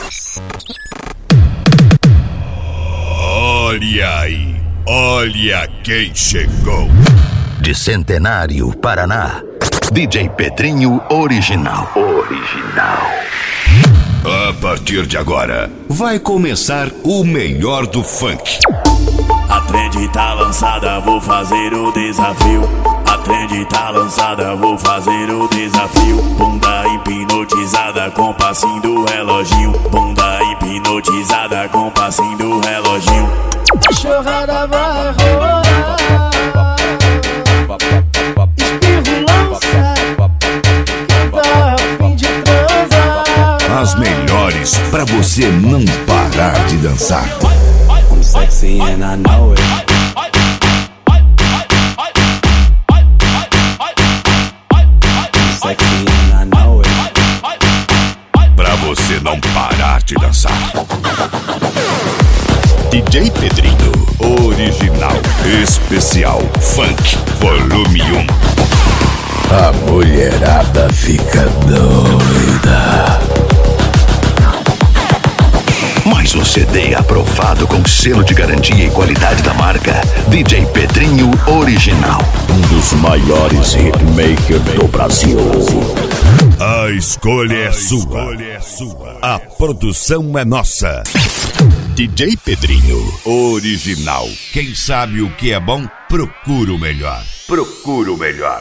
Olha aí, olha quem chegou. De Centenário, Paraná, DJ Pedrinho Original. A partir de agora, vai começar o melhor do funk. A trend tá lançada, vou fazer o desafio. A trend tá lançada, vou fazer o desafio. Bunda hipnotizada com passinho do reloginho. Bunda hipnotizada com passinho do reloginho. Cachorrada vai rolar, espirro lança, quem tá a fim de transar. As melhores pra você não parar de dançar. I'm sexy and I know it. I'm sexy and I know it. Pra você não parar de dançar. DJ Pedrinho Original Especial Funk Volume 1. A mulherada fica doida. Mais um CD aprovado com selo de garantia e qualidade da marca DJ Pedrinho Original. Um dos maiores hitmakers do Brasil. A escolha é sua. A produção é nossa. DJ Pedrinho Original. Quem sabe o que é bom, procura o melhor.